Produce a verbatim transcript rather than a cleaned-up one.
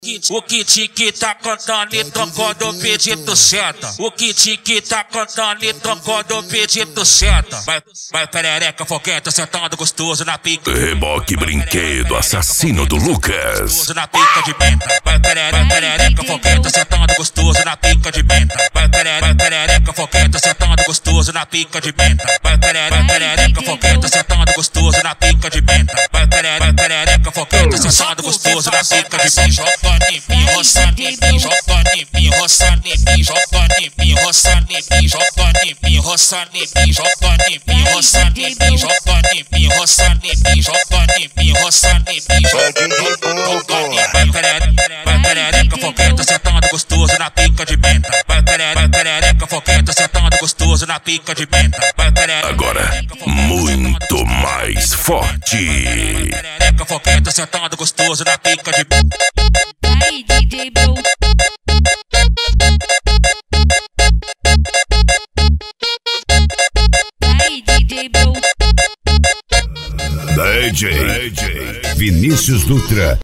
O kit que tá cantando e tocando o pedido senta. O kit que tá cantando e tocando o pedido senta. Vai, vai perereca foguenta sentando gostoso na pica. Reboque brinquedo, assassino do Lucas. Na pica de benta. Vai perereca, perereca foguenta sentando gostoso na pica de benta. Vai perereca, perereca foguenta sentando gostoso na pica de benta. Vai perereca, perereca foguenta sentando gostoso na pica de benta. Vai perereca, perereca foguenta sentando gostoso na pica de benta. Em mim, roça em mim, joga em mim, roça em mim, joga em mim, roça em mim, joga em mim, roça em mim, joga em mim, roça em mim, joga em mim, roça em mim, joga em mim, roça em mim, joga em mim. Vai perereca, vai perereca foguenta sentando gostoso na pica de benta. Vai perereca, perereca foguenta sentando gostoso na pica de benta. Vai perereca. Agora muito mais forte. Perereca foguenta sentando gostoso na pica de benta. Aí, D J Bro. Aí, D J Bro. D J Vinícius Dutra.